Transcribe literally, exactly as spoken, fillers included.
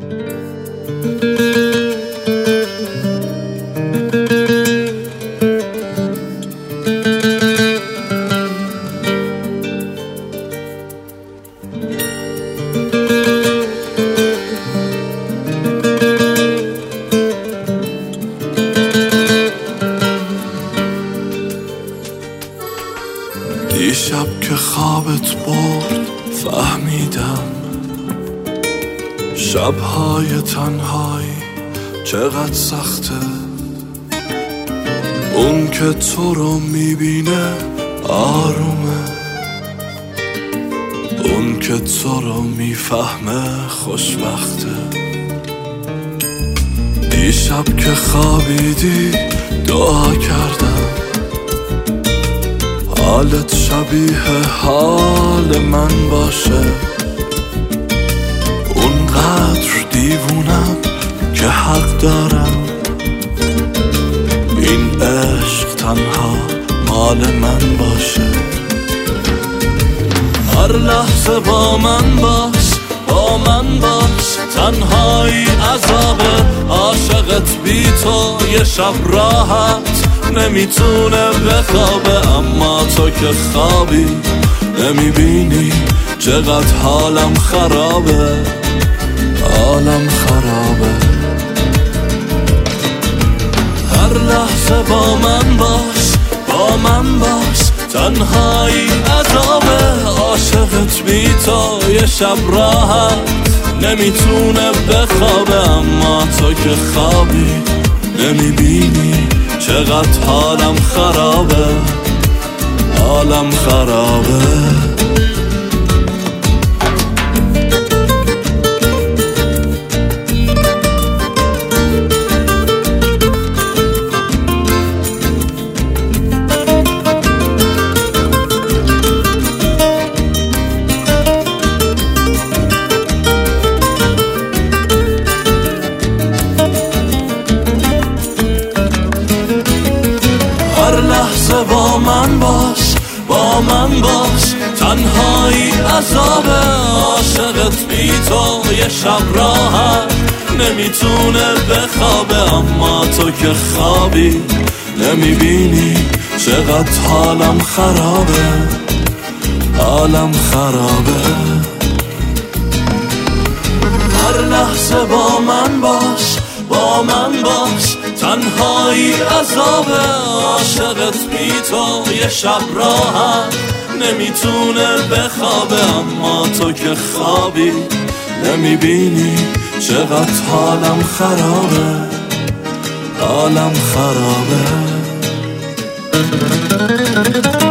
دیشب که خوابت برد فهمیدم شبهای تنهایی چقدر سخته. اون که تو رو میبینه آرومه، اون که تو رو میفهمه خوشبخته. دیشب که خوابیدی دعا کردم حالت شبیه حال من باشه. اونقدر دیوونم که حق دارم این عشق تنها مال من باشه. هر لحظه با من باش، با من باش، تنهایی عذابه. عاشقت بی تو یه شب راحت نمیتونه بخوابه، اما تو که خوابی نمیبینی چقدر حالم خرابه، حالم خرابه. هر لحظه با من باش، با من باش، تنهایی عذابه. عاشقت بی تو یه شب راحت نمیتونه بخوابه، اما تو که خوابی نمیبینی چقدر حالم خرابه، حالم خرابه. هر لحظه با من باش، با من باش، تنهایی عذابه. عاشقت بی تو یه شب راحت نمیتونه بخوابه، اما تو که خوابی نمیبینی چقدر حالم خرابه، حالم خرابه. هر لحظه با من باش، با من باش، تنهایی عذابه. عاشقت بی تو یه شب راحت نمیتونه بخوابه، اما تو که خوابی نمیبینی چقدر حالم خرابه، حالم خرابه.